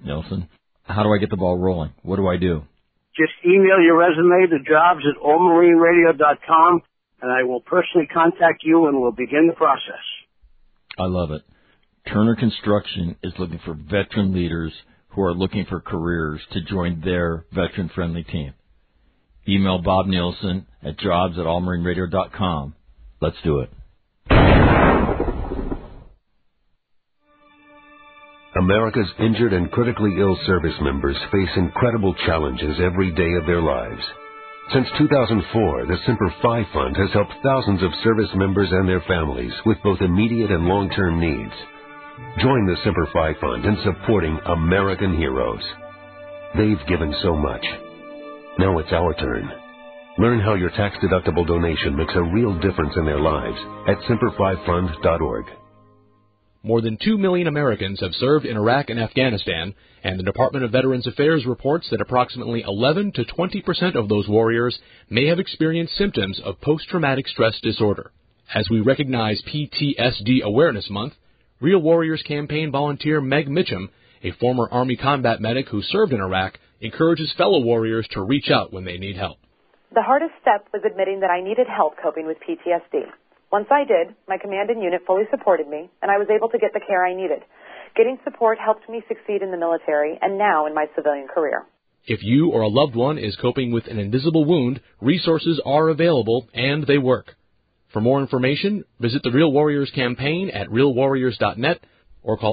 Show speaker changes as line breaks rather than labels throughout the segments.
Nielsen. How do I get the ball rolling? What do I do?
Just email your resume to jobs@allmarineradio.com, and I will personally contact you, and we'll begin the process.
I love it. Turner Construction is looking for veteran leaders who are looking for careers to join their veteran-friendly team. Email Bob Nielsen at jobs@allmarineradio.com. Let's do it.
America's injured and critically ill service members face incredible challenges every day of their lives. Since 2004, the Semper Fi Fund has helped thousands of service members and their families with both immediate and long-term needs. Join the Semper Fi Fund in supporting American heroes. They've given so much. Now it's our turn. Learn how your tax-deductible donation makes a real difference in their lives at semperfifund.org.
More than 2 million Americans have served in Iraq and Afghanistan, and the Department of Veterans Affairs reports that approximately 11 to 20% of those warriors may have experienced symptoms of post-traumatic stress disorder. As we recognize PTSD Awareness Month, Real Warriors campaign volunteer Meg Mitchum, a former Army combat medic who served in Iraq, encourages fellow warriors to reach out when they need help.
The hardest step was admitting that I needed help coping with PTSD. Once I did, my command and unit fully supported me, and I was able to get the care I needed. Getting support helped me succeed in the military and now in my civilian career.
If you or a loved one is coping with an invisible wound, resources are available and they work. For more information, visit the Real Warriors campaign at realwarriors.net or call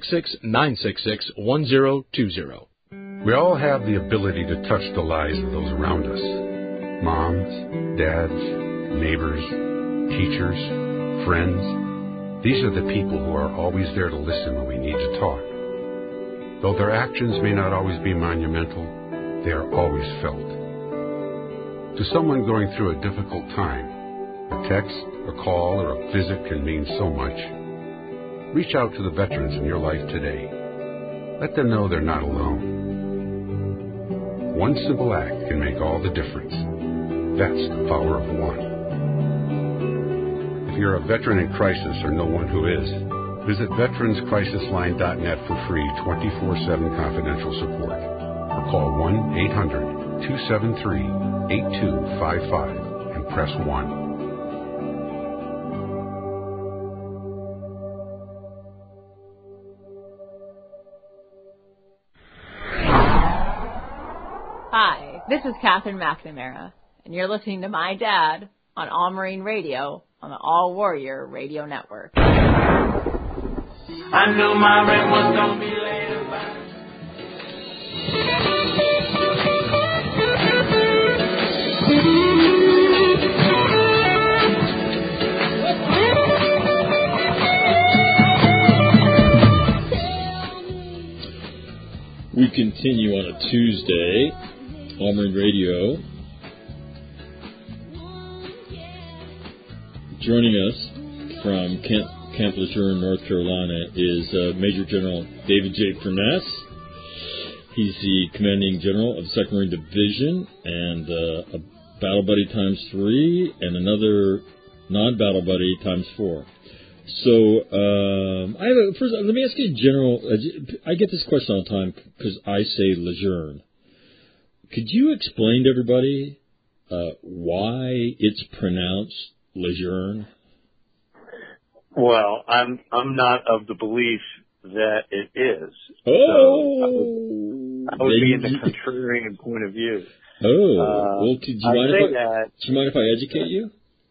866-966-1020.
We all have the ability to touch the lives of those around us. Moms, dads, neighbors, teachers, friends. These are the people who are always there to listen when we need to talk. Though their actions may not always be monumental, they are always felt. To someone going through a difficult time, a text, a call, or a visit can mean so much. Reach out to the veterans in your life today. Let them know they're not alone. One simple act can make all the difference. That's the power of one. If you're a veteran in crisis or know one who is, visit veteranscrisisline.net for free 24/7 confidential support. Or call 1-800-273-8255 and press 1.
Hi, this is Catherine McNamara, and you're listening to my dad on All Marine Radio on the All Warrior Radio Network.
I knew my rent was gonna be late about.
We continue on a Tuesday, All Marine Radio. Joining us from Camp Lejeune, North Carolina, is Major General David J. Furness. He's the Commanding General of the 2nd Marine Division and a Battle Buddy ×3 and another non-Battle Buddy ×4. So, first, let me ask you, General, I get this question all the time because I say Lejeune. Could you explain to everybody why it's pronounced Lejeune?
Well, I'm not of the belief that it is.
Oh,
so I would be in the contrarian point of view.
Oh, well, do you mind if I educate you?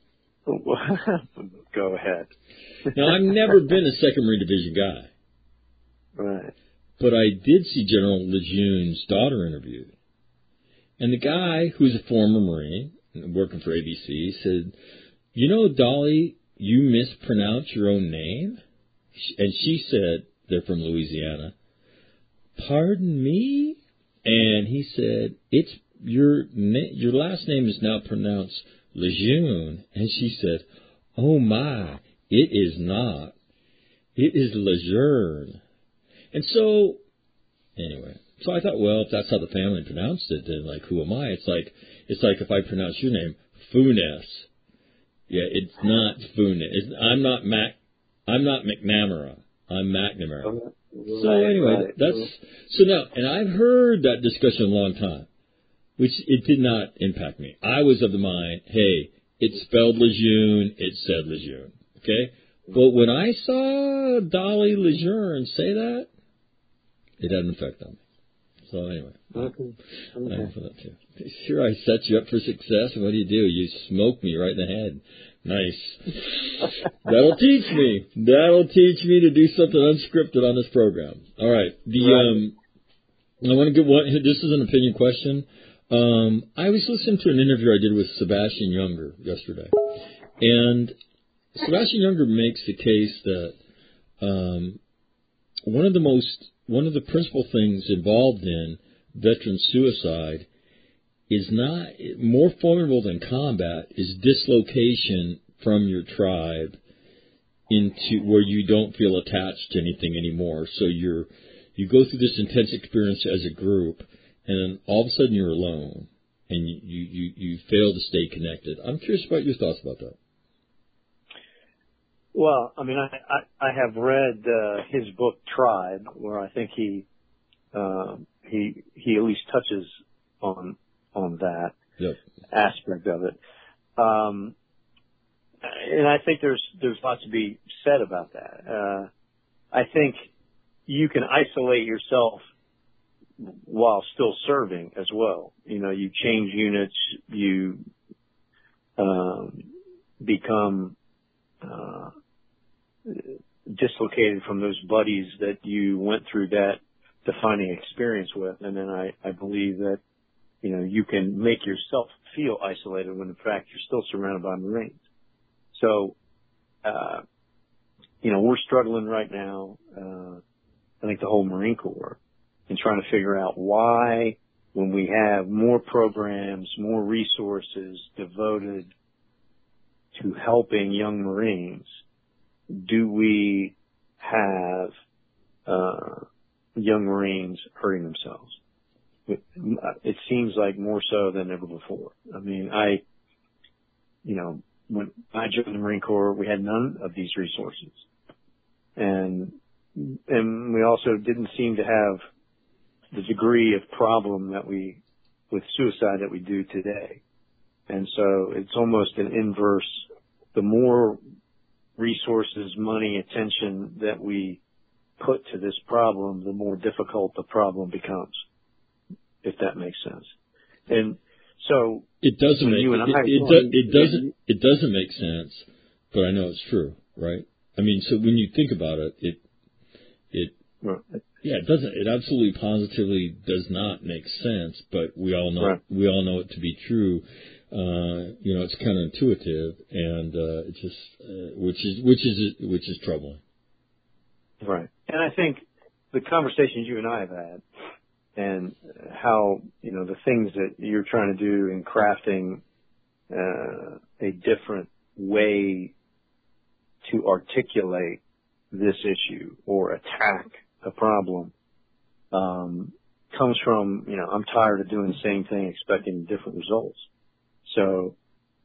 Go ahead.
Now, I've never been a 2nd Marine Division guy.
Right.
But I did see General Lejeune's daughter interviewed. And the guy, who's a former Marine, working for ABC, said, "You know, Dolly, you mispronounce your own name?" And she said, they're from Louisiana, "Pardon me?" And he said, "It's your last name is now pronounced Lejeune." And she said, "Oh my, it is not. It is Lejeune." And so, anyway, so I thought, well, if that's how the family pronounced it, then like, who am I? It's like if I pronounce your name, Funes. Yeah, it's not Funes. I'm not McNamara. I'm McNamara. So anyway, so now, and I've heard that discussion a long time, which it did not impact me. I was of the mind, hey, it spelled Lejeune, it said Lejeune, okay? But when I saw Dolly Lejeune say that, it had an effect on me. So anyway, I'm for that too. Sure, I set you up for success. What do? You smoke me right in the head. Nice. That'll teach me. That'll teach me to do something unscripted on this program. All right. I want to get one. This is an opinion question. I was listening to an interview I did with Sebastian Junger yesterday, and Sebastian Junger makes the case that one of the principal things involved in veteran suicide is not more formidable than combat is dislocation from your tribe into where you don't feel attached to anything anymore. So you go through this intense experience as a group, and then all of a sudden you're alone, and you fail to stay connected. I'm curious about your thoughts about that.
Well, I mean, I have read his book Tribe, where I think he at least touches on that aspect of it. And I think there's lots to be said about that. I think you can isolate yourself while still serving as well. You know, you change units, you become dislocated from those buddies that you went through that defining experience with. And then I believe that, you know, you can make yourself feel isolated when in fact you're still surrounded by Marines. So, you know, we're struggling right now, I think the whole Marine Corps, in trying to figure out why, when we have more programs, more resources devoted to helping young Marines, do we have young Marines hurting themselves? It seems like more so than ever before. I mean, when I joined the Marine Corps, we had none of these resources. And we also didn't seem to have the degree of problem with suicide that we do today. And so it's almost an inverse. The more resources, money, attention that we put to this problem, the more difficult the problem becomes, if that makes sense. And so
it doesn't make sense, but I know it's true, right? I mean, so when you think about it, it doesn't. It absolutely, positively does not make sense, but we all know it to be true. You know, it's counterintuitive, and it's just which is troubling.
Right. And I think the conversations you and I have had, and how, you know, the things that you're trying to do in crafting a different way to articulate this issue or attack a problem comes from, you know, I'm tired of doing the same thing expecting different results. So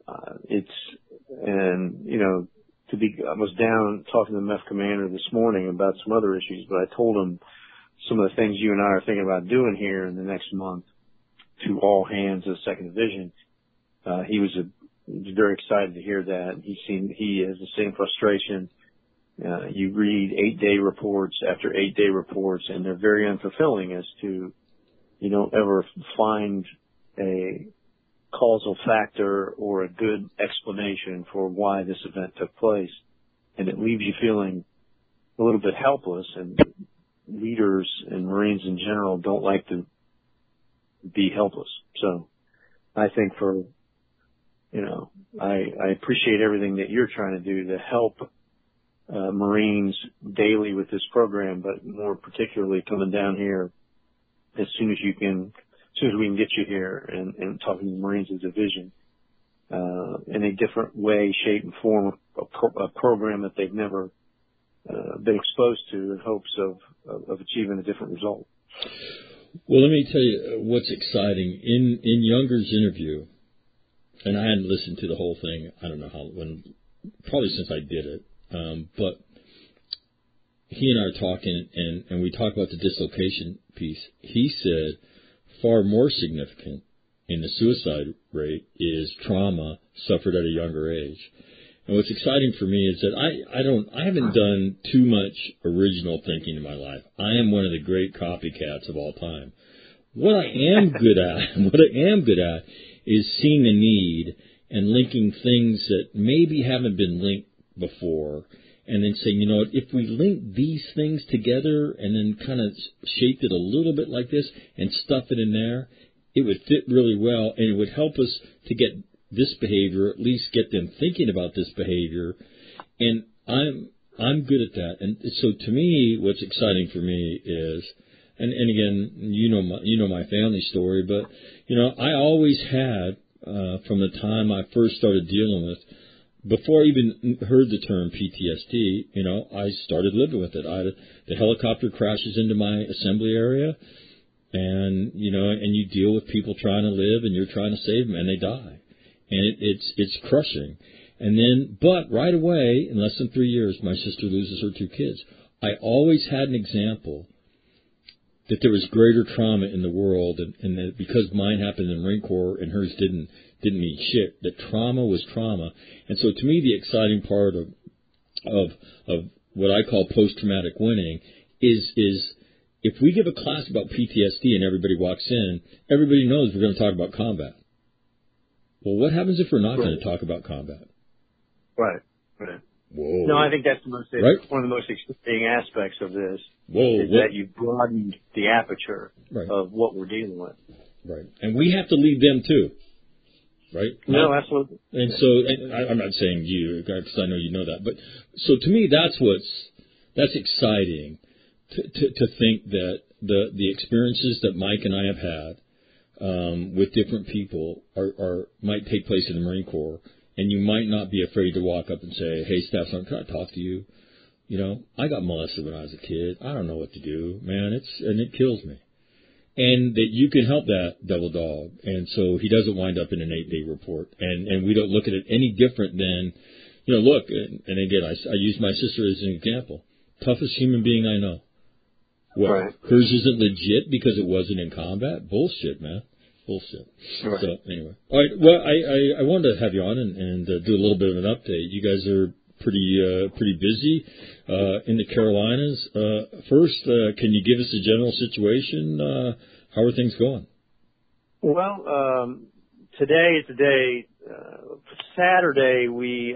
I was down talking to the MEF commander this morning about some other issues, but I told him some of the things you and I are thinking about doing here in the next month to all hands of the 2nd Division. He was very excited to hear that. He has the same frustration. You read 8-day reports after 8-day reports, and they're very unfulfilling as to you don't ever find a causal factor or a good explanation for why this event took place. And it leaves you feeling a little bit helpless, and leaders and Marines in general don't like to be helpless. So I think I appreciate everything that you're trying to do to help Marines daily with this program, but more particularly coming down here as soon as we can get you here and talking to the Marines of the division in a different way, shape, and form, a program that they've never been exposed to, in hopes of achieving a different result.
Well, let me tell you what's exciting. In Younger's interview, and I hadn't listened to the whole thing, I don't know probably since I did it, but he and I are talking, and we talk about the dislocation piece. He said far more significant in the suicide rate is trauma suffered at a younger age. And what's exciting for me is that I haven't done too much original thinking in my life. I am one of the great copycats of all time. What I am good at is seeing the need and linking things that maybe haven't been linked before, and then saying, you know what, if we link these things together and then kind of shaped it a little bit like this and stuff it in there, it would fit really well, and it would help us to get this behavior, at least get them thinking about this behavior. And I'm good at that. And so to me, what's exciting for me is, and again, you know my family story, but you know, I always had from the time I first started dealing with, before I even heard the term PTSD, you know, I started living with it. The helicopter crashes into my assembly area, and you know, and you deal with people trying to live, and you're trying to save them, and they die, and it's crushing. And then, but right away, in less than 3 years, my sister loses her 2 kids. I always had an example that there was greater trauma in the world, and that because mine happened in the Marine Corps and hers didn't mean shit, that trauma was trauma. And so to me, the exciting part of what I call post-traumatic winning is if we give a class about PTSD and everybody walks in, everybody knows we're going to talk about combat. Well, what happens if we're not going to talk about combat?
Right.
Whoa.
No, I think that's one of the most exciting aspects of this that you've broadened the aperture of what we're dealing with.
Right. And we have to lead them too. Right?
No, absolutely.
And so, I'm not saying you, because I know you know that, but so to me, that's exciting to think that the experiences that Mike and I have had with different people might take place in the Marine Corps, and you might not be afraid to walk up and say, "Hey, Stefan, can I talk to you? You know, I got molested when I was a kid. I don't know what to do, man. It kills me." And that you can help that devil dog, and so he doesn't wind up in an 8-day report, and we don't look at it any different than, you know, look, and again, I use my sister as an example, toughest human being I know. Well, hers isn't legit because it wasn't in combat. Bullshit, man, bullshit. Right. So anyway, all right. Well, I wanted to have you on and do a little bit of an update. You guys are pretty busy in the Carolinas. First, can you give us a general situation? How are things going?
Well, today is the day. Saturday we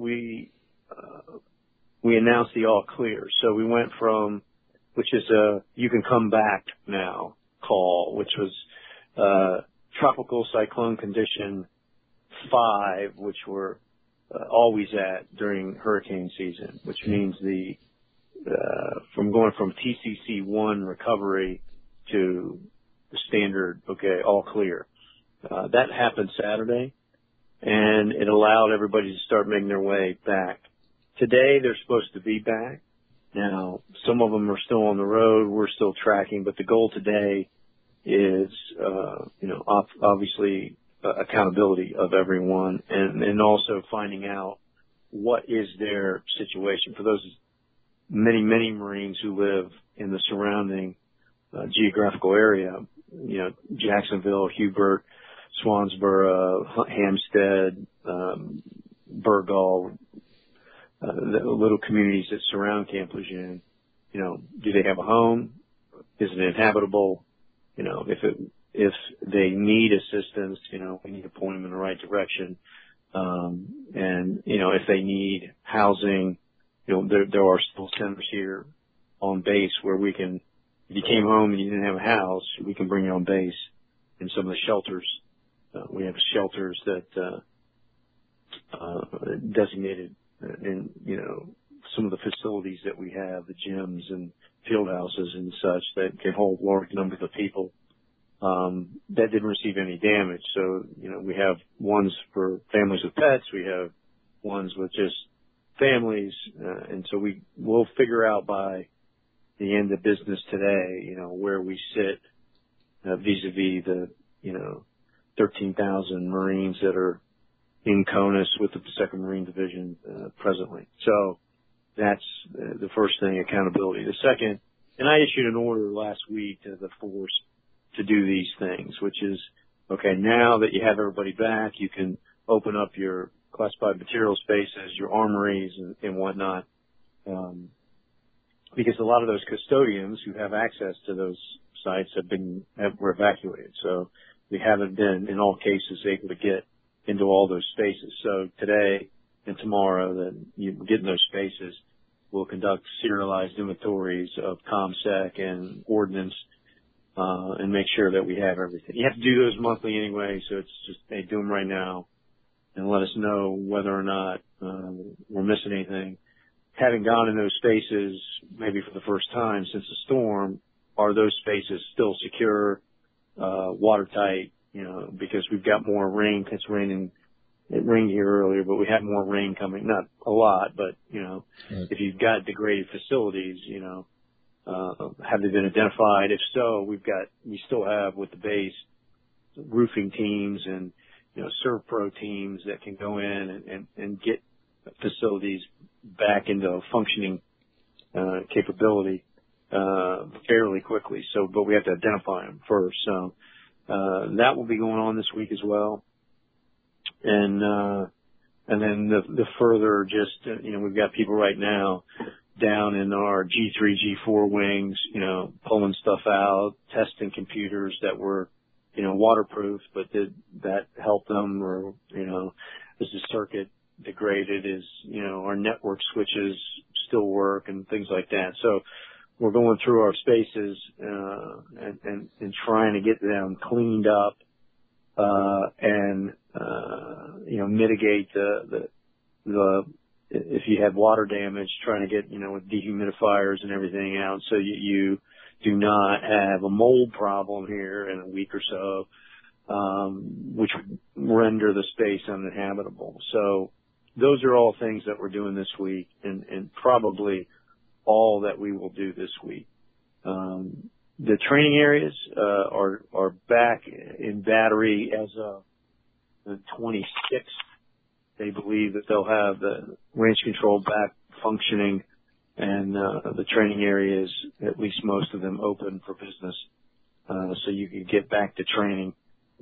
announced the all clear. So we went from, which is a you can come back now call, which was tropical cyclone condition 5, which we're always at during hurricane season, which means from going from TCC 1 recovery to the standard, all clear. That happened Saturday, and it allowed everybody to start making their way back. Today they're supposed to be back. Now, some of them are still on the road. We're still tracking, but the goal today is, obviously accountability of everyone, and also finding out what is their situation. For those many Marines who live in the surrounding geographical area, you know, Jacksonville, Hubert, Swansboro, Hampstead, Burgall, the little communities that surround Camp Lejeune, you know, do they have a home? Is it inhabitable? You know, if they need assistance, you know, we need to point them in the right direction. And, you know, if they need housing, you know, there are still centers here on base where we can, if you came home and you didn't have a house, we can bring you on base in some of the shelters. We have shelters that, designated in, you know, some of the facilities that we have, the gyms and field houses and such that can hold large numbers of people. That didn't receive any damage. So, you know, we have ones for families with pets. We have ones with just families. And so we'll figure out by the end of business today, you know, where we sit vis-a-vis the, you know, 13,000 Marines that are in CONUS with the 2nd Marine Division presently. So that's the first thing, accountability. The second, and I issued an order last week to the force to do these things, which is, okay, now that you have everybody back, you can open up your classified material spaces, your armories and whatnot, because a lot of those custodians who have access to those sites were evacuated. So we haven't been, in all cases, able to get into all those spaces. So today and tomorrow, that you get in those spaces, we'll conduct serialized inventories of ComSec and ordnance, and make sure that we have everything. You have to do those monthly anyway, so it's just, hey, do them right now and let us know whether or not we're missing anything. Having gone in those spaces, maybe for the first time since the storm, are those spaces still secure, watertight, because we've got more rain. It's raining. It rained here earlier, but we have more rain coming. Not a lot, but,
Right.
If you've got degraded facilities, have they been identified? If so, we still have with the base roofing teams and, ServPro teams that can go in and get facilities back into functioning, capability, fairly quickly. So, but we have to identify them first. So, that will be going on this week as well. And then the further just, we've got people right now down in our G3, G4 wings, pulling stuff out, testing computers that were, waterproof, but did that help them, or, is the circuit degraded? Is, our network switches still work and things like that. So we're going through our spaces, and trying to get them cleaned up, and mitigate the if you have water damage, trying to get, with dehumidifiers and everything out, so you do not have a mold problem here in a week or so, which would render the space uninhabitable. So those are all things that we're doing this week, and probably all that we will do this week. The training areas are back in battery as of the 26th. They believe that they'll have the range control back functioning, and the training areas, at least most of them, open for business, so you can get back to training.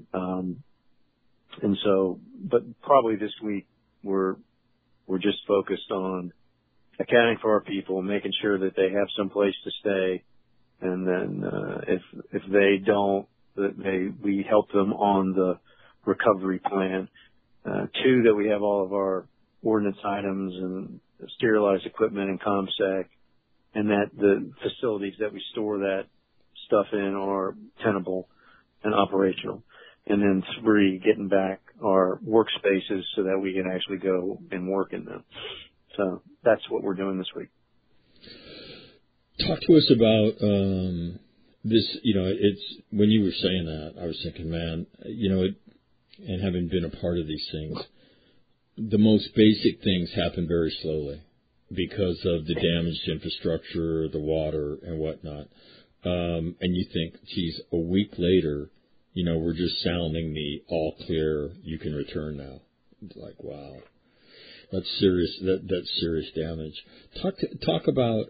And so, but probably this week we're just focused on accounting for our people, making sure that they have some place to stay, and then if they don't, we help them on the recovery plan. Two, that we have all of our ordnance items and sterilized equipment and ComSec, and that the facilities that we store that stuff in are tenable and operational. And then three, getting back our workspaces so that we can actually go and work in them. So that's what we're doing this week.
Talk to us about this. It's when you were saying that, I was thinking, man, and having been a part of these things, the most basic things happen very slowly because of the damaged infrastructure, the water and whatnot. And you think, geez, a week later, we're just sounding the all clear, you can return now. It's like, wow, that's serious. That's serious damage. Talk about,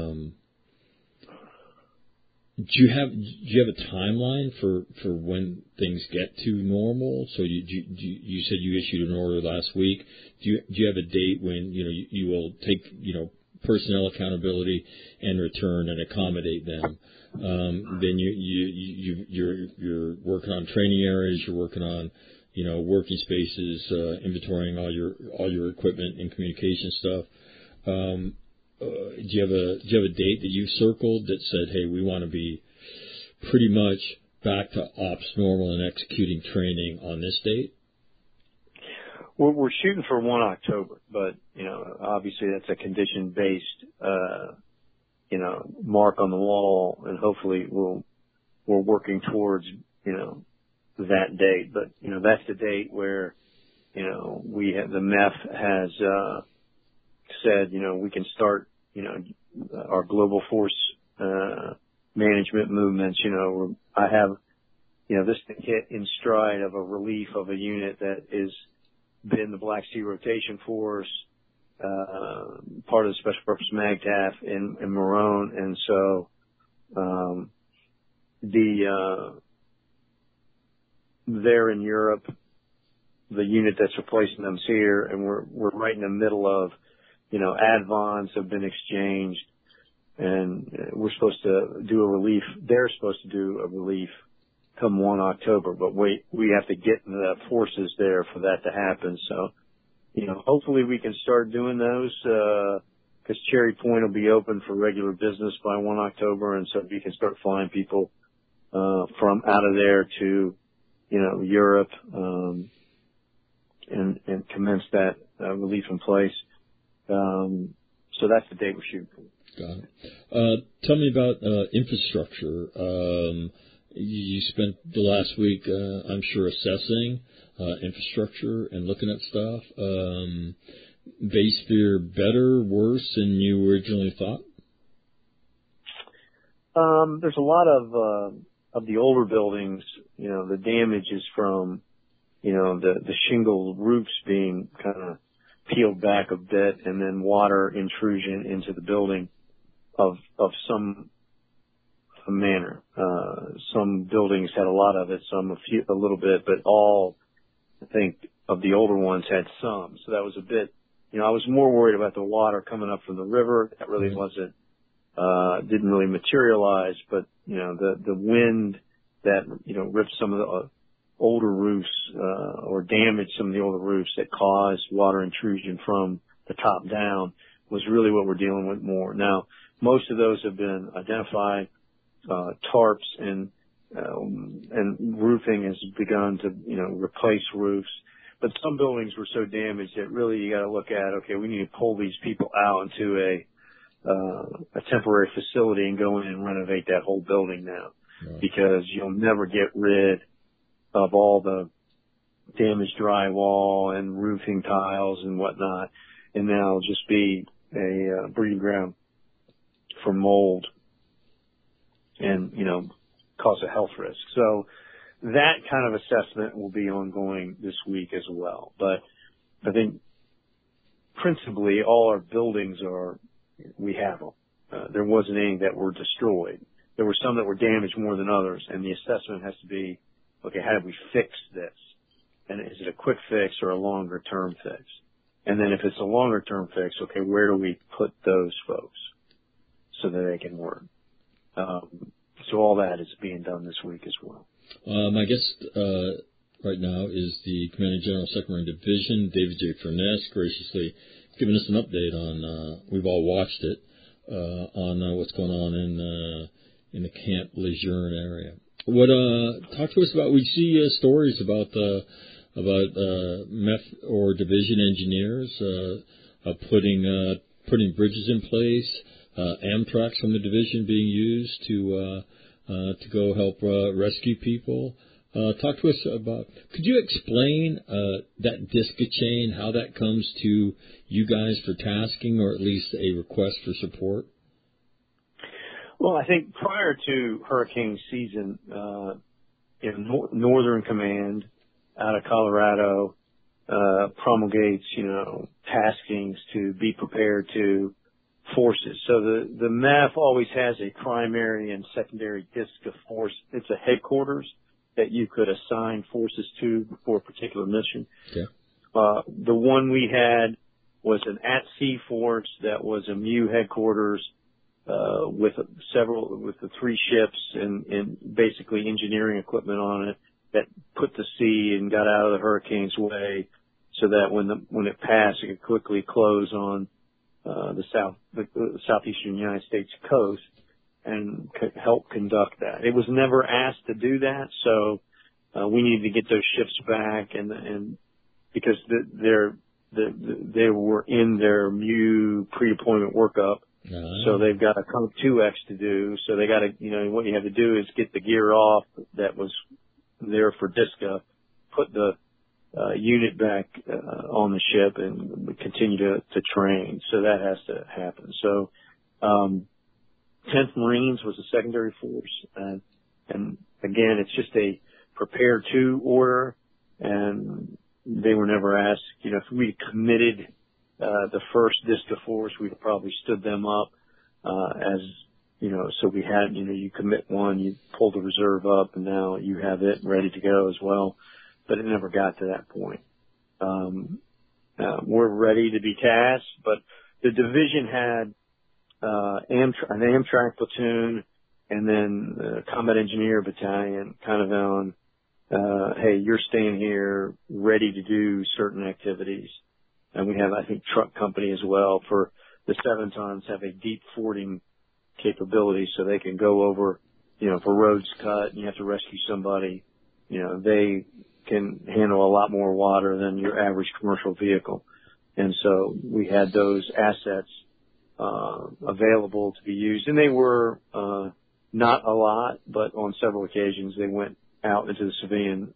do you have a timeline for when things get to normal? So you said you issued an order last week. Do you have a date when you will take personnel accountability and return and accommodate them? Then you're working on training areas. You're working on working spaces, inventorying all your equipment and communication stuff. Do you have a date that you circled that said, hey, we want to be pretty much back to ops normal and executing training on this date?
We're shooting for 1 October, but, obviously that's a condition-based, mark on the wall, and hopefully we're working towards, that date. But, that's the date where, the MEF has, said, we can start, our global force, management movements. I have, this thing hit in stride of a relief of a unit that is been the Black Sea Rotation Force, part of the Special Purpose MAGTF in Morone, and so they're in Europe. The unit that's replacing them's here, and we're right in the middle of, advons have been exchanged, and we're supposed to do a relief. They're supposed to do a relief come 1 October, but we have to get the forces there for that to happen. So, hopefully we can start doing those, because Cherry Point will be open for regular business by 1 October, and so we can start flying people from out of there to, Europe, and commence that relief in place. So that's the date we're shooting for.
Got it. Tell me about infrastructure. You spent the last week, I'm sure, assessing infrastructure and looking at stuff. Base fear better, worse than you originally thought?
There's a lot of the older buildings, the damage is from, the shingle roofs being kind of peeled back a bit, and then water intrusion into the building of some manner. Some buildings had a lot of it, some a little bit, but all, I think, of the older ones had some. So that was a bit, I was more worried about the water coming up from the river. That really wasn't, didn't really materialize, but, the wind that, ripped some of the older roofs, or damaged some of the older roofs that caused water intrusion from the top down was really what we're dealing with more. Now, most of those have been identified. Tarps and roofing has begun to, replace roofs. But some buildings were so damaged that really you got to look at, okay, we need to pull these people out into a temporary facility and go in and renovate that whole building now, because you'll never get rid of all the damaged drywall and roofing tiles and whatnot, and then it'll just be a breeding ground for mold and, cause a health risk. So that kind of assessment will be ongoing this week as well. But I think principally all our buildings we have them. There wasn't any that were destroyed. There were some that were damaged more than others, and the assessment has to be, okay, how do we fix this? And is it a quick fix or a longer term fix? And then if it's a longer term fix, okay, where do we put those folks so that they can work? So all that is being done this week as well.
My guest right now is the Commanding General, 2nd Marine Division, David J. Furness, graciously giving us an update on, we've all watched it, on what's going on in the Camp Lejeune area. Talk to us about, we see stories about MEF or division engineers putting bridges in place, Amtrak from the division being used to go help rescue people. Talk to us about, could you explain that DSCA chain, how that comes to you guys for tasking, or at least a request for support?
Well, I think prior to hurricane season, Northern Command out of Colorado promulgates, taskings to be prepared to forces. So the MEF always has a primary and secondary DSCA force. It's a headquarters that you could assign forces to for a particular mission.
Okay.
The one we had was an at-sea force that was a MU headquarters with the 3 ships and basically engineering equipment on it that put to sea and got out of the hurricane's way, so that when it passed, it could quickly close on the southeastern United States coast and could help conduct that. It was never asked to do that, so we needed to get those ships back, and because they were in their MU pre-deployment workup. So they've got a Code 2X to do. So they got to, what you have to do is get the gear off that was there for DSCA, put the unit back on the ship, and continue to train. So that has to happen. So 10th Marines was a secondary force, and again, it's just a prepare to order, and they were never asked. If we committed the first Disca Force, we've probably stood them up, as, you know, so we had, you know, you commit one, you pull the reserve up, and now you have it ready to go as well. But it never got to that point. We're ready to be tasked, but the division had an Amtrak platoon and then the Combat Engineer Battalion kind of on, hey, you're staying here ready to do certain activities. And we have, I think, truck company as well for the 7 tons have a deep fording capability so they can go over, you know, if a road's cut and you have to rescue somebody, you know, they can handle a lot more water than your average commercial vehicle. And so we had those assets available to be used. And they were not a lot, but on several occasions they went out into the civilian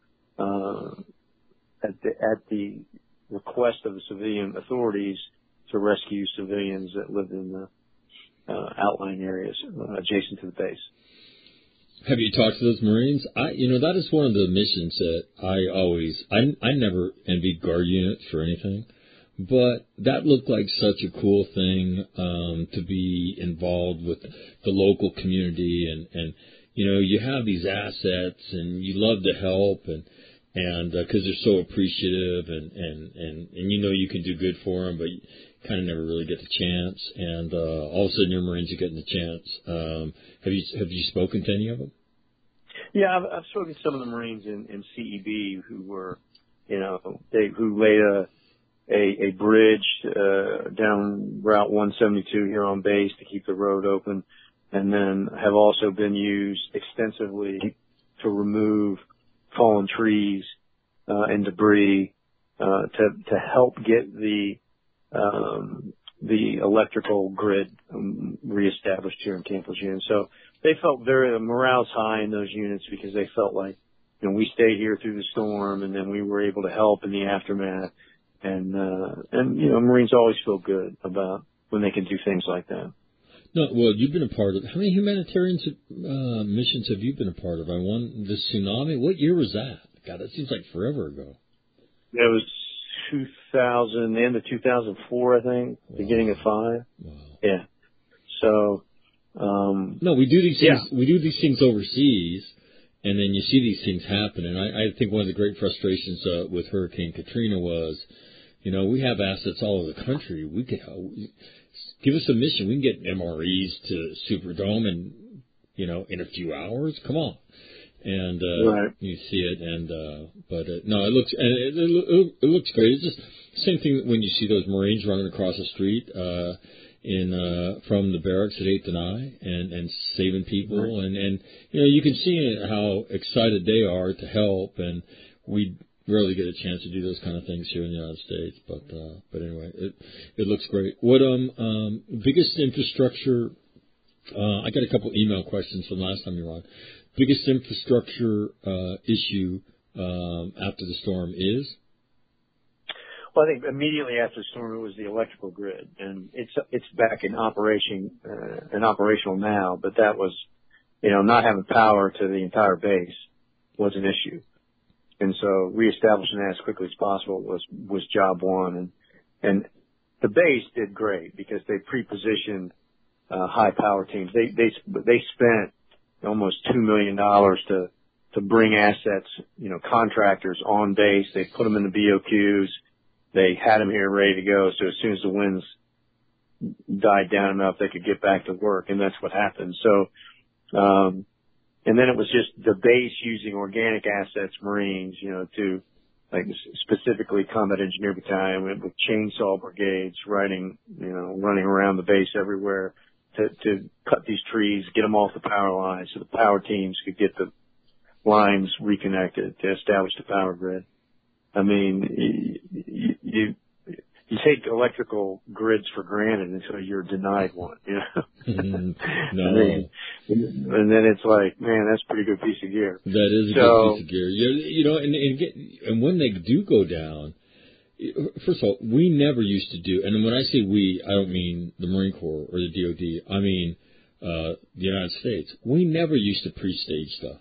at the request of the civilian authorities to rescue civilians that lived in the outlying areas adjacent to the base.
Have you talked to those Marines? That is one of the missions that I never envied guard units for anything, but that looked like such a cool thing to be involved with the local community, and you know, you have these assets and you love to help and because they're so appreciative and you know you can do good for them, but you kind of never really get the chance. And all of a sudden, your Marines are getting the chance. Have you spoken to any of them?
Yeah, I've spoken to some of the Marines in CEB who were, you know, who laid a bridge down Route 172 here on base to keep the road open, and then have also been used extensively to remove fallen trees and debris to help get the electrical grid reestablished here in Camp Lejeune. So they felt morale's high in those units because they felt like, you know, we stayed here through the storm and then we were able to help in the aftermath. And you know, Marines always feel good about when they can do things like that.
No, well, you've been a part of, how many humanitarian missions have you been a part of? The tsunami, what year was that? God, that seems like forever ago.
It was 2000, the end of 2004, I think, beginning of 5.
Wow.
Yeah. So,
no, we do these things, we do these things overseas, and then you see these things happen. And I think one of the great frustrations with Hurricane Katrina was, you know, we have assets all over the country. We could give us a mission. We can get MREs to Superdome and, you know, in a few hours. Come on. And
right.
You see it, and no, it looks great. It's just the same thing when you see those Marines running across the street from the barracks at 8th and I and saving people, right. and you know, you can see how excited they are to help, and we rarely get a chance to do those kind of things here in the United States. But anyway, it looks great. What biggest infrastructure? I got a couple email questions from last time you were on. Biggest infrastructure issue after the storm is?
Well, I think immediately after the storm it was the electrical grid, and it's back in operation and operational now. But that was, you know, not having power to the entire base was an issue, and so reestablishing that as quickly as possible was job one. And the base did great because they pre-positioned high power teams. They spent almost $2 million to bring assets, you know, contractors on base. They put them in the BOQs. They had them here ready to go. So as soon as the winds died down enough, they could get back to work. And that's what happened. So, and then it was just the base using organic assets, Marines, you know, to like specifically Combat Engineer Battalion with chainsaw brigades running around the base everywhere. To cut these trees, get them off the power lines so the power teams could get the lines reconnected to establish the power grid. I mean, you take electrical grids for granted until you're denied one, you know?
No.
I mean, and then it's like, man, that's a pretty good piece of gear.
That is a good piece of gear. You know, and when they do go down, first of all, we never used to do, and when I say we, I don't mean the Marine Corps or the DOD. I mean the United States. We never used to pre-stage stuff.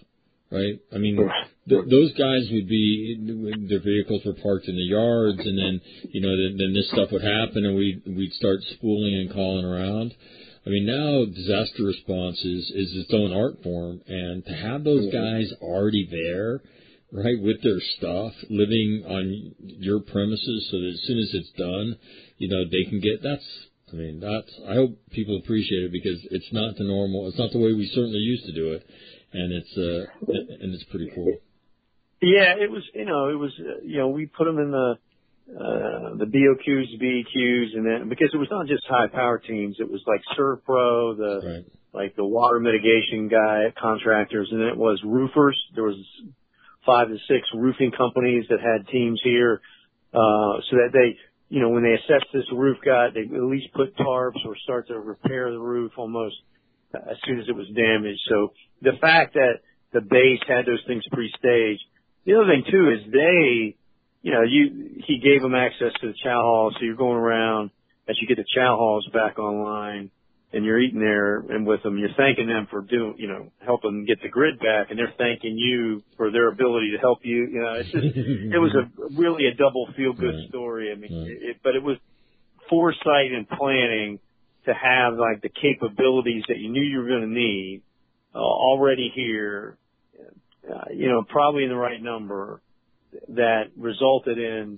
right? I mean, those guys would be, their vehicles were parked in the yards, and then, then this stuff would happen, and we'd start spooling and calling around. I mean, now disaster response is its own art form, and to have those guys already there, right, with their stuff, living on your premises so that as soon as it's done, they can get, I hope people appreciate it, because it's not the way we certainly used to do it, and it's pretty cool.
Yeah, it was, we put them in the BOQs, BEQs, and then, because it was not just high power teams, it was like ServPro, like the water mitigation contractors, and then it was roofers. There was 5 to 6 roofing companies that had teams here, so that they, when they assessed this roof guy, they at least put tarps or start to repair the roof almost as soon as it was damaged. So the fact that the base had those things pre-staged. The other thing too is he gave them access to the chow hall, so you're going around as you get the chow halls back online, and you're eating there and with them, you're thanking them for helping get the grid back, and they're thanking you for their ability to help you. It's just, it was really a double feel-good story. I mean, but it was foresight and planning to have like the capabilities that you knew you were going to need already here, probably in the right number, that resulted in,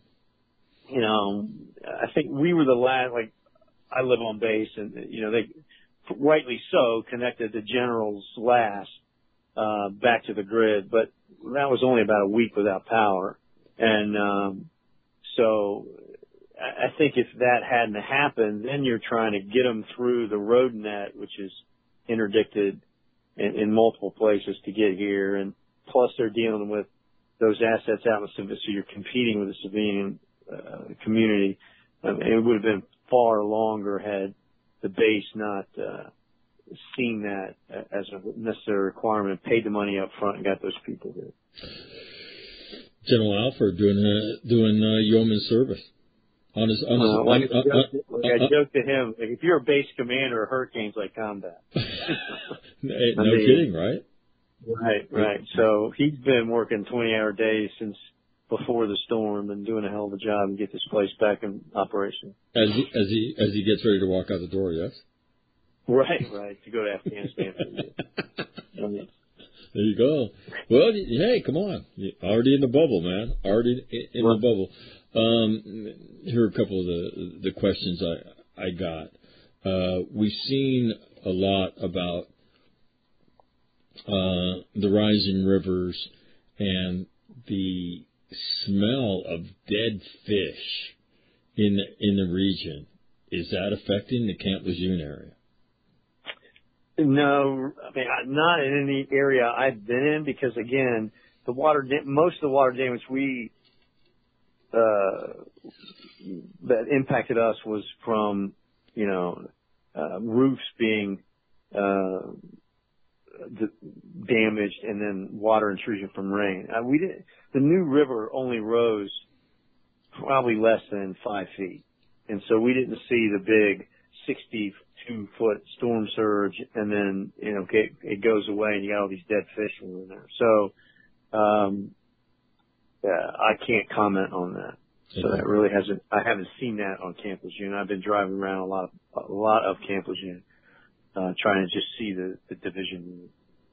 I think we were the last, like, I live on base, and, they rightly so connected the generals last, back to the grid, but that was only about a week without power. And, so I think if that hadn't happened, then you're trying to get them through the road net, which is interdicted in multiple places to get here. And plus they're dealing with those assets out in the civilian, so you're competing with the civilian community. It would have been far longer had the base not seen that as a necessary requirement, paid the money up front, and got those people there.
General Alford doing yeoman service. I
joked to him, like, if you're a base commander, a hurricane's like combat.
No kidding, right?
Right. So he's been working 20-hour days since before the storm and doing a hell of a job and get this place back in operation.
As he gets ready to walk out the door, yes?
Right, to go to Afghanistan.
There you go. Well, hey, come on. You're already in the bubble, man. Already in the bubble. Here are a couple of the questions I got. We've seen a lot about the rising rivers and the smell of dead fish in the region. Is that affecting the Camp Lejeune area?
No, I mean, not in any area I've been in, because again, most of the water damage that impacted us was from, roofs being damaged, and then water intrusion from rain. The new river only rose probably less than 5 feet, and so we didn't see the big 62-foot storm surge, and then it goes away, and you got all these dead fish in there. So I can't comment on that. So that really I haven't seen that on Camp Lejeune. I've been driving around a lot of Camp Lejeune, trying to just see the division.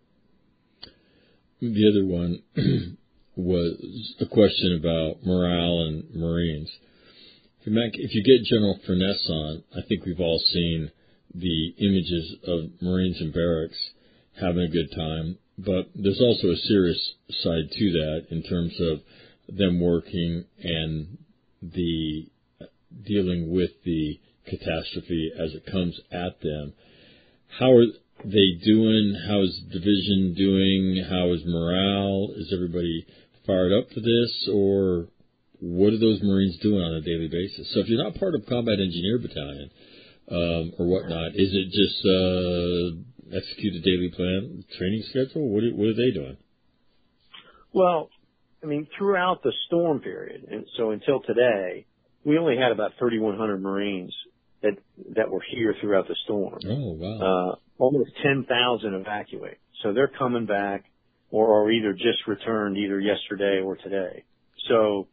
The other one was a question about morale and Marines. If you get General Furness on, I think we've all seen the images of Marines in barracks having a good time, but there's also a serious side to that in terms of them working and the dealing with the catastrophe as it comes at them. How are they doing? How is division doing? How is morale? Is everybody fired up for this, or what are those Marines doing on a daily basis? So if you're not part of Combat Engineer Battalion or whatnot, is it just execute a daily plan, training schedule? What are they doing?
Well, I mean, throughout the storm period, and so until today, we only had about 3,100 Marines that were here throughout the storm.
Oh, wow.
Almost 10,000 evacuate. So they're coming back. or either just returned either yesterday or today. So,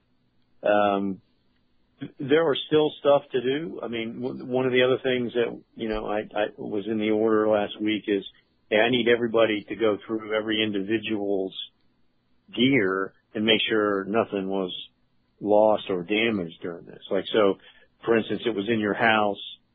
there are still stuff to do. I mean, one of the other things that, I was in the order last week is, hey, I need everybody to go through every individual's gear and make sure nothing was lost or damaged during this. Like, so, for instance, it was in your house,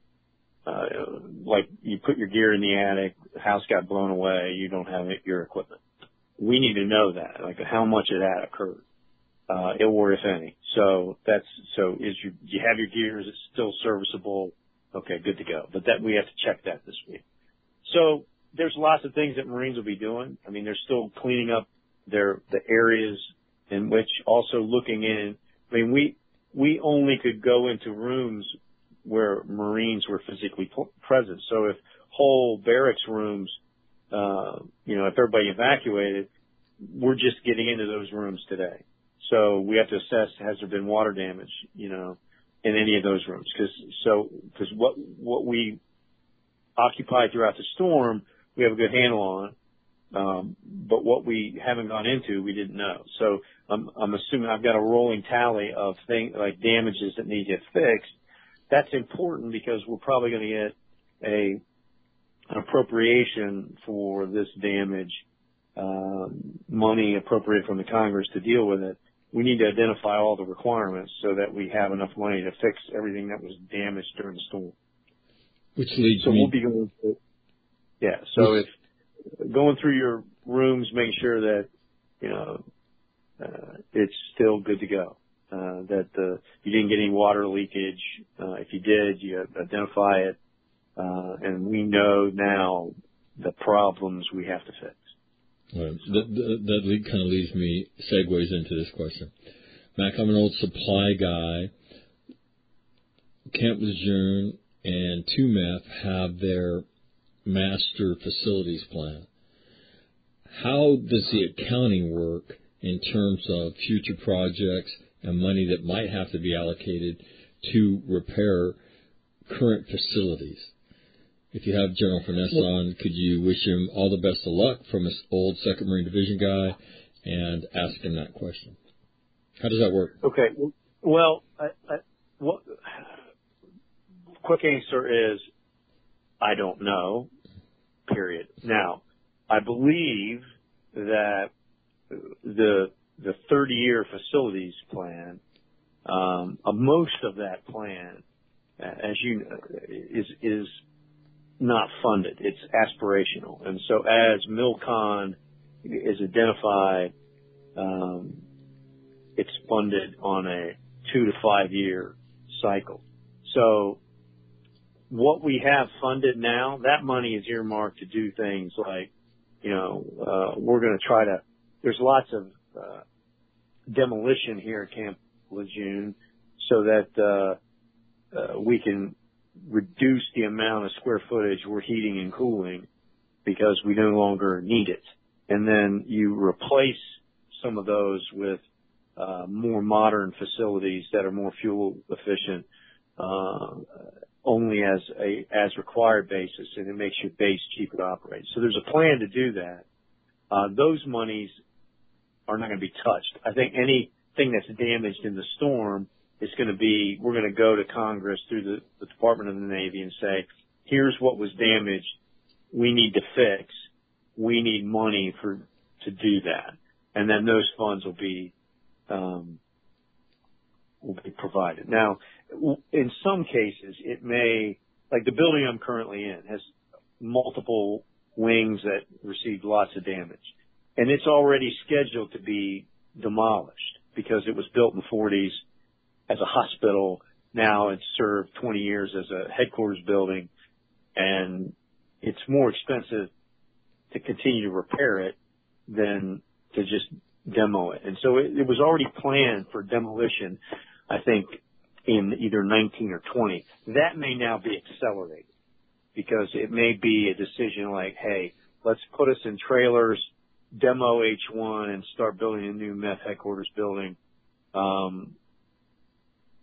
like you put your gear in the attic, the house got blown away, you don't have your equipment. We need to know that, like how much of that occurred, or if any. So do you have your gear? Is it still serviceable? Okay, good to go. But we have to check that this week. So there's lots of things that Marines will be doing. I mean, they're still cleaning up the areas in which also looking in. I mean, we only could go into rooms where Marines were physically present. So if whole barracks rooms, if everybody evacuated, we're just getting into those rooms today. So we have to assess, has there been water damage, in any of those rooms? Because what we occupied throughout the storm, we have a good handle on. But what we haven't gone into, we didn't know. So I'm assuming I've got a rolling tally of things like damages that need to get fixed. That's important because we're probably going to get an appropriation for this damage, money appropriated from the Congress to deal with it. We need to identify all the requirements so that we have enough money to fix everything that was damaged during the storm.
Which leads me.
We'll be going through. Yeah. So if going through your rooms, making sure that it's still good to go. That you didn't get any water leakage. If you did, you identify it, and we know now the problems we have to fix.
Right. That kind of segues into this question. Mac, I'm an old supply guy. Camp Lejeune and 2MEF have their master facilities plan. How does the accounting work in terms of future projects and money that might have to be allocated to repair current facilities? If you have General Furness on, could you wish him all the best of luck from an old 2nd Marine Division guy and ask him that question? How does that work?
Okay. Well, quick answer is I don't know, period. Now, I believe that the 30-year facilities plan, most of that plan, as you know, is not funded. It's aspirational. And so as MILCON is identified, it's funded on a 2 to 5 year cycle. So what we have funded now, that money is earmarked to do things like, we're going to try to, there's lots of demolition here at Camp Lejeune so that we can reduce the amount of square footage we're heating and cooling because we no longer need it. And then you replace some of those with more modern facilities that are more fuel efficient, only as required basis, and it makes your base cheaper to operate. So there's a plan to do that. Those monies are not going to be touched. I think anything that's damaged in the storm is going to be, we're going to go to Congress through the Department of the Navy and say, here's what was damaged. We need to fix. We need money to do that. And then those funds will be provided. Now, in some cases, it may, like the building I'm currently in has multiple wings that received lots of damage. And it's already scheduled to be demolished because it was built in the 40s as a hospital. Now it's served 20 years as a headquarters building, and it's more expensive to continue to repair it than to just demo it. And so it was already planned for demolition, I think, in either 19 or 20. That may now be accelerated because it may be a decision like, hey, let's put us in trailers, demo H1, and start building a new MEF headquarters building.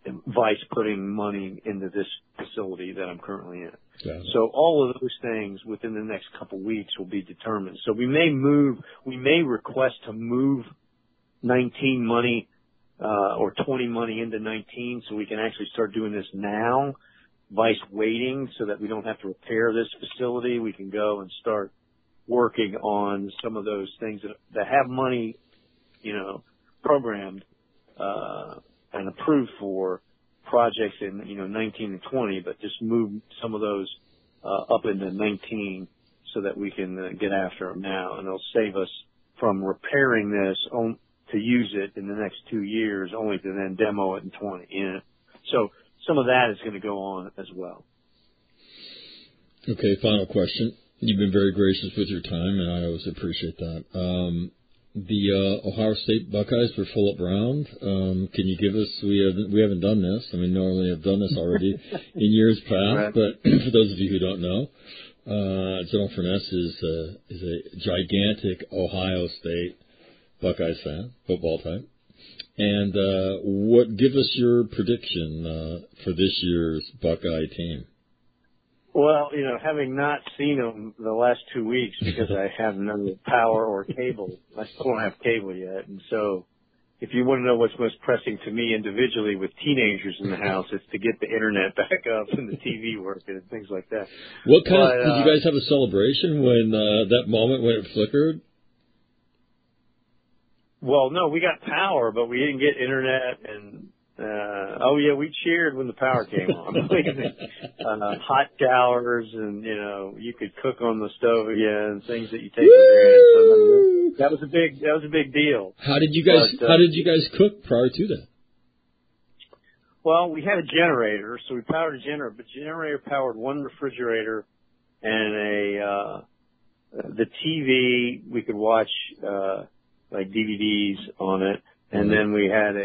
Vice putting money into this facility that I'm currently in.
Yeah.
So all of those things within the next couple of weeks will be determined. So we may request to move 19 money, or 20 money into 19 so we can actually start doing this now, vice waiting so that we don't have to repair this facility. We can go and start working on some of those things that have money, programmed, and approved for projects in, 19 and 20, but just move some of those up into 19 so that we can get after them now. And it'll save us from repairing this to use it in the next 2 years, only to then demo it in 20. So some of that is going to go on as well.
Okay, final question. You've been very gracious with your time, and I always appreciate that. The Ohio State Buckeyes were full up round. Can you give us? We haven't done this. I mean, normally I've done this already in years past. Right. But for those of you who don't know, General Furness is a gigantic Ohio State Buckeyes fan, football type. And give us your prediction for this year's Buckeye team.
Well, having not seen them the last 2 weeks because I have no power or cable, I still don't have cable yet. And so if you want to know what's most pressing to me individually with teenagers in the house, it's to get the internet back up and the TV working and things like that.
Did you guys have a celebration when that moment when it flickered?
Well, no, we got power, but we didn't get internet and we cheered when the power came on. Hot showers and, you could cook on the stove again, things that you take for granted. So that was a big deal.
How did you guys cook prior to that?
Well, we had a generator, so we powered a generator, but the generator powered one refrigerator and the TV. We could watch, like DVDs on it. And then we had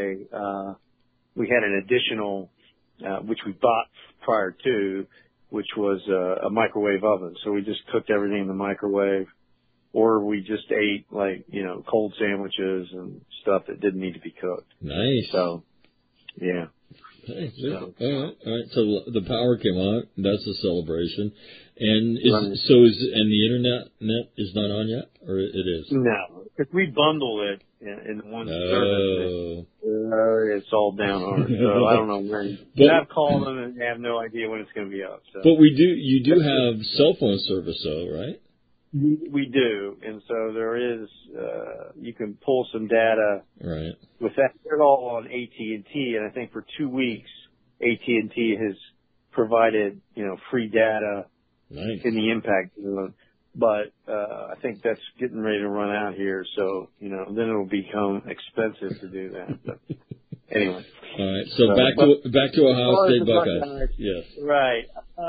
an additional, which we bought prior to, which was a microwave oven. So we just cooked everything in the microwave, or we just ate cold sandwiches and stuff that didn't need to be cooked.
Nice.
So, yeah.
Hey, all right. So the power came on. That's a celebration. And the internet is not on yet, or it is?
No, because we bundle it in one service. It's all down hard. So I don't know when. I've called them and they have no idea when it's going to be up. So.
But you do have cell phone service, though, right?
We do, and so there is. You can pull some data.
Right.
With that, they're all on AT&T, and I think for 2 weeks, AT&T has provided free data.
Nice.
In the impact zone. But I think that's getting ready to run out here, so then it'll become expensive to do that. But anyway.
All right. So back to Ohio State Buckeyes. Yes.
Right.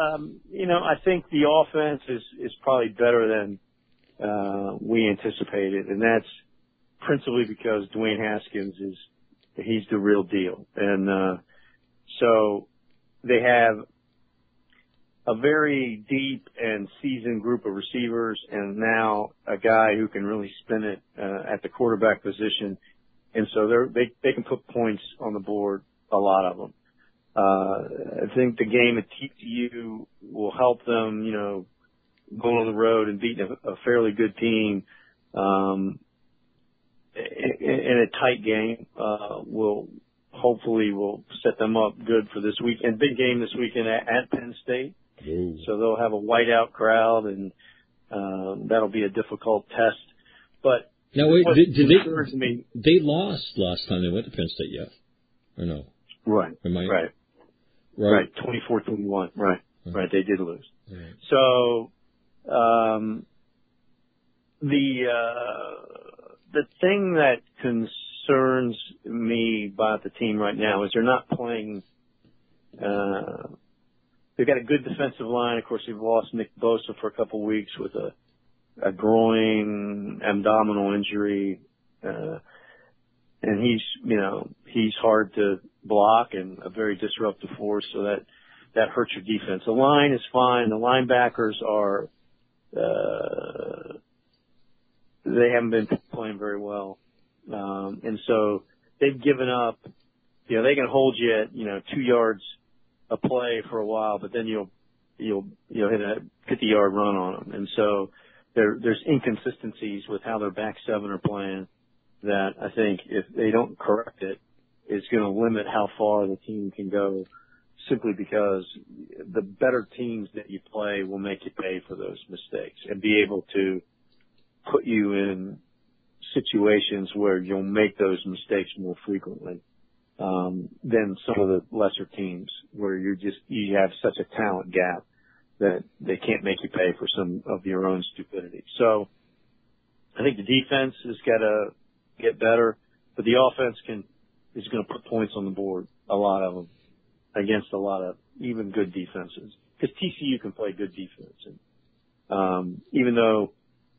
I think the offense is probably better than we anticipated, and that's principally because Dwayne Haskins he's the real deal, and so they have a very deep and seasoned group of receivers, and now a guy who can really spin it at the quarterback position, and so they can put points on the board, a lot of them. I think the game at TCU will help them, going on the road and beating a fairly good team in a tight game. Will set them up good for this weekend. Big game this weekend at Penn State.
Ooh.
So they'll have a whiteout crowd, and that'll be a difficult test. But
now, wait, they lost last time they went to Penn State, yes? Or no?
Right. Right. 24-21. Right.
Okay.
Right. They did lose.
Right.
So the thing that concerns me about the team right now is they're not playing. They've got a good defensive line. Of course, they've lost Nick Bosa for a couple of weeks with a groin abdominal injury, and he's hard to block and a very disruptive force. So that hurts your defense. The line is fine. The linebackers are they haven't been playing very well, and so they've given up they can hold you at 2 yards a play for a while, but then you'll hit a 50-yard run on them. And so there's inconsistencies with how their back seven are playing that I think if they don't correct it, it's going to limit how far the team can go, simply because the better teams that you play will make you pay for those mistakes and be able to put you in situations where you'll make those mistakes more frequently than some of the lesser teams where you have such a talent gap that they can't make you pay for some of your own stupidity. So I think the defense has got to get better, but the offense is going to put points on the board, a lot of them, against a lot of even good defenses. Because TCU can play good defense. And, even though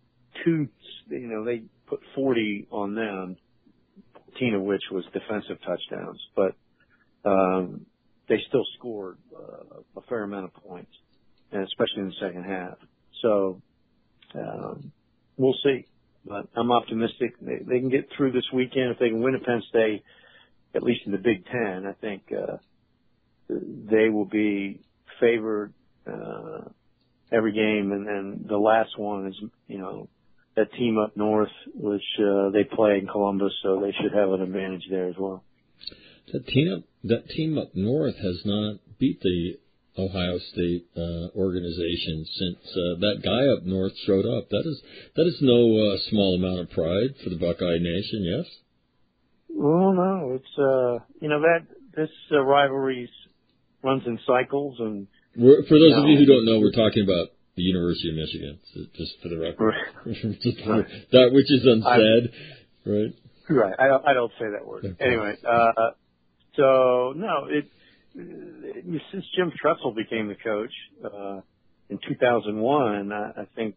they put 40 on them, 14 of which was defensive touchdowns, but they still scored a fair amount of points, and especially in the second half. So we'll see. But I'm optimistic they can get through this weekend. If they can win at Penn State, at least in the Big Ten, I think they will be favored every game. And then the last one is, that team up north, which they play in Columbus, so they should have an advantage there as well.
That team up north has not beat the Ohio State organization since that guy up north showed up. That is no small amount of pride for the Buckeye Nation, yes?
Well, no, it's this rivalry runs in cycles, and
for those of you who don't know, we're talking about the University of Michigan, just for the record.
Right.
That which is unsaid, right?
Right. I don't say that word. Okay. Anyway, so no, since Jim Tressel became the coach in 2001, I think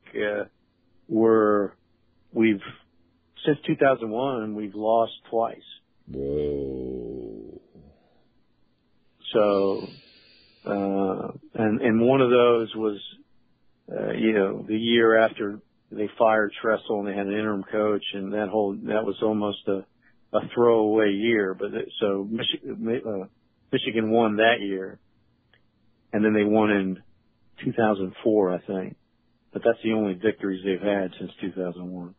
since 2001 we've lost twice.
Whoa.
So and one of those was the year after they fired Tressel and they had an interim coach, and that was almost a throwaway year. But so Michigan won that year, and then they won in 2004, I think. But that's the only victories they've had since 2001.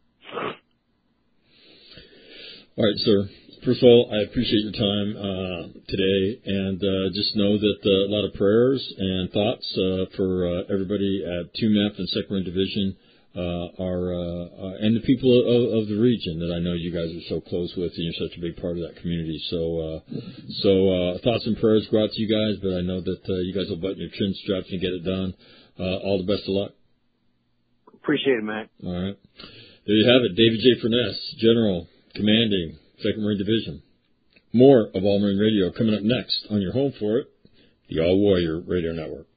All right, sir. First of all, I appreciate your time today, and just know that a lot of prayers and thoughts for everybody at 2MEF and Second Marine Division and the people of the region that I know you guys are so close with, and you're such a big part of that community. So thoughts and prayers go out to you guys, but I know that you guys will button your chin straps and get it done. All the best of luck.
Appreciate it, Matt.
All right. There you have it. David J. Furness, General Commanding 2nd Marine Division. More of All Marine Radio coming up next on your home for it, the All Warrior Radio Network.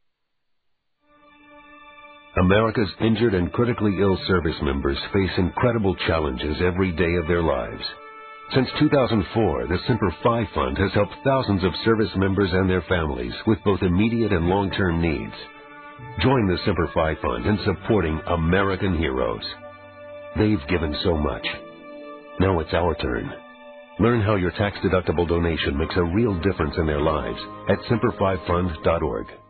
America's injured and critically ill service members face incredible challenges every day of their lives. Since 2004, the Semper Fi Fund has helped thousands of service members and their families with both immediate and long-term needs. Join the Semper Fi Fund in supporting American heroes. They've given so much. Now it's our turn. Learn how your tax-deductible donation makes a real difference in their lives at semperfifund.org.